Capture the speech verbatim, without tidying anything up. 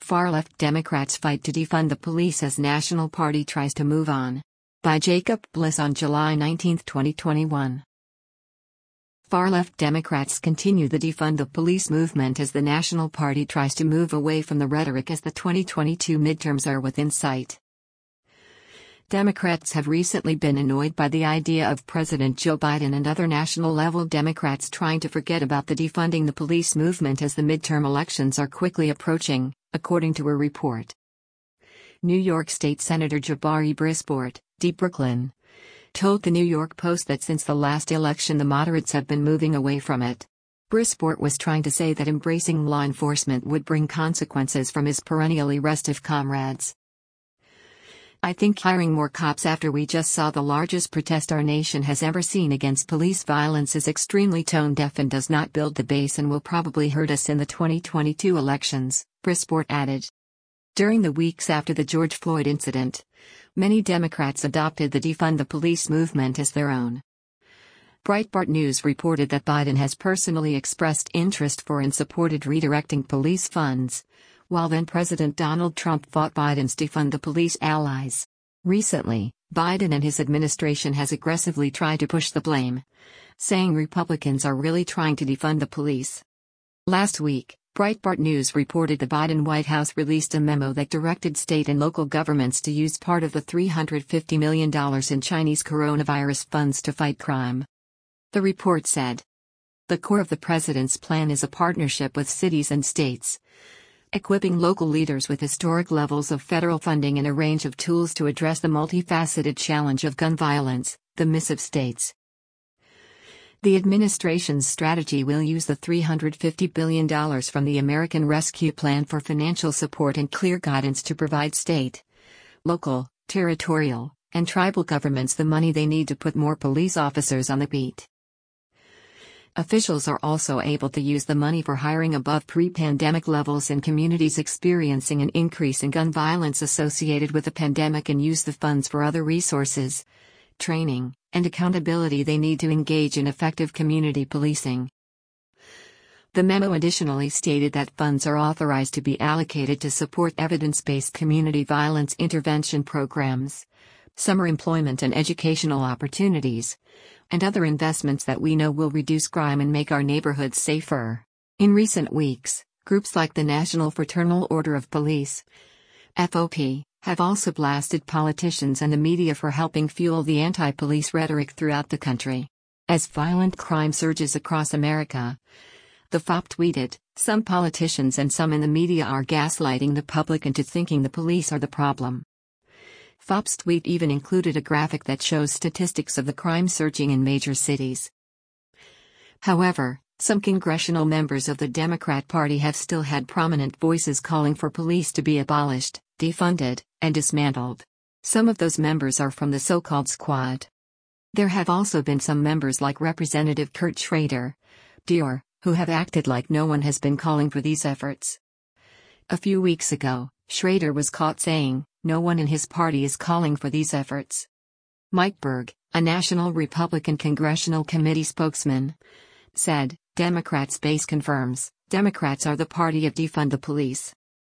Far-left Democrats fight to defund the police as National Party tries to move on. By Jacob Bliss on July nineteenth, twenty twenty-one. Far-left Democrats continue the defund the police movement as the National Party tries to move away from the rhetoric as the twenty twenty-two midterms are within sight. Democrats have recently been annoyed by the idea of President Joe Biden and other national-level Democrats trying to forget about the defunding the police movement as the midterm elections are quickly approaching, according to a report. New York State Senator Jabari Brisport, D. Brooklyn, told the New York Post that since the last election the moderates have been moving away from it. Brisport was trying to say that embracing law enforcement would bring consequences from his perennially restive comrades. I think hiring more cops after we just saw the largest protest our nation has ever seen against police violence is extremely tone-deaf and does not build the base and will probably hurt us in the twenty twenty-two elections, Brisport added. During the weeks after the George Floyd incident, many Democrats adopted the defund the police movement as their own. Breitbart News reported that Biden has personally expressed interest for and supported redirecting police funds, while then-President Donald Trump fought Biden's defund the police allies. Recently, Biden and his administration has aggressively tried to push the blame, saying Republicans are really trying to defund the police. Last week, Breitbart News reported the Biden White House released a memo that directed state and local governments to use part of the three hundred fifty million dollars in Chinese coronavirus funds to fight crime. The report said, "The core of the president's plan is a partnership with cities and states, equipping local leaders with historic levels of federal funding and a range of tools to address the multifaceted challenge of gun violence," the missive states. The administration's strategy will use the three hundred fifty billion dollars from the American Rescue Plan for financial support and clear guidance to provide state, local, territorial, and tribal governments the money they need to put more police officers on the beat. Officials are also able to use the money for hiring above pre-pandemic levels in communities experiencing an increase in gun violence associated with the pandemic and use the funds for other resources, training, and accountability they need to engage in effective community policing. The memo additionally stated that funds are authorized to be allocated to support evidence-based community violence intervention programs, summer employment and educational opportunities, and other investments that we know will reduce crime and make our neighborhoods safer. In recent weeks, groups like the National Fraternal Order of Police, F O P, have also blasted politicians and the media for helping fuel the anti-police rhetoric throughout the country. As violent crime surges across America, the F O P tweeted, "Some politicians and some in the media are gaslighting the public into thinking the police are the problem." F O P's tweet even included a graphic that shows statistics of the crime surging in major cities. However, some congressional members of the Democrat Party have still had prominent voices calling for police to be abolished, defunded, and dismantled. Some of those members are from the so-called Squad. There have also been some members like Representative Kurt Schrader, D R, who have acted like no one has been calling for these efforts. A few weeks ago, Schrader was caught saying, "No one in his party is calling for these efforts." Mike Berg, a National Republican Congressional Committee spokesman, said, "Democrats' base confirms, Democrats are the party of defund the police."